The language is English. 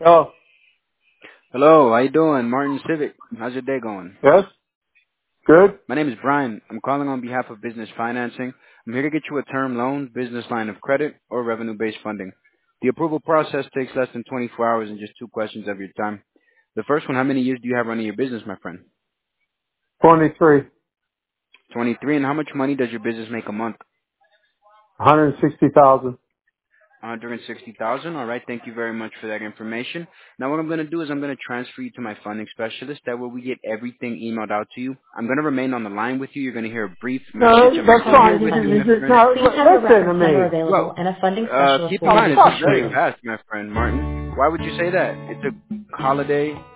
Oh, Hello, how you doing? Martin Civic. How's your day going? yes, good. My name is Brian. I'm calling on behalf of Business Financing. I'm here to get you a term loan, business line of credit, or revenue-based funding. The approval process takes less than 24 hours and just two questions of your time. The first one, how many years do you have running your business, my friend? 23, 23. And how much money does your business make a month? 160,000. 160,000. All right. Thank you very much for that information. Now, what I'm going to do is I'm going to transfer you to my funding specialist. That way, we get everything emailed out to you. I'm going to remain on the line with you. You're going to hear a brief No, message. I'm that's still here fine. with you, my friend. No, Please have your listen to reference number me. available Well, and a funding specialist keep will in Oh, mind, be this is fuck with very you. you. fast, my friend Martin. Why would you say that? It's a holiday.